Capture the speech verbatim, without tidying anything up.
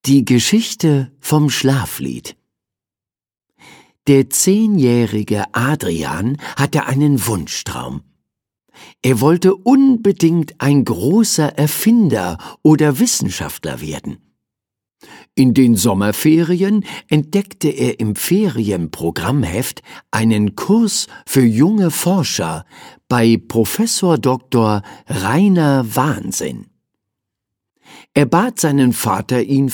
Die Geschichte vom Schlaflied. Der zehnjährige Adrian hatte einen Wunschtraum. Er wollte unbedingt ein großer Erfinder oder Wissenschaftler werden. In den Sommerferien entdeckte er im Ferienprogrammheft einen Kurs für junge Forscher bei Professor Doktor Rainer Wahnsinn. Er bat seinen Vater, ihn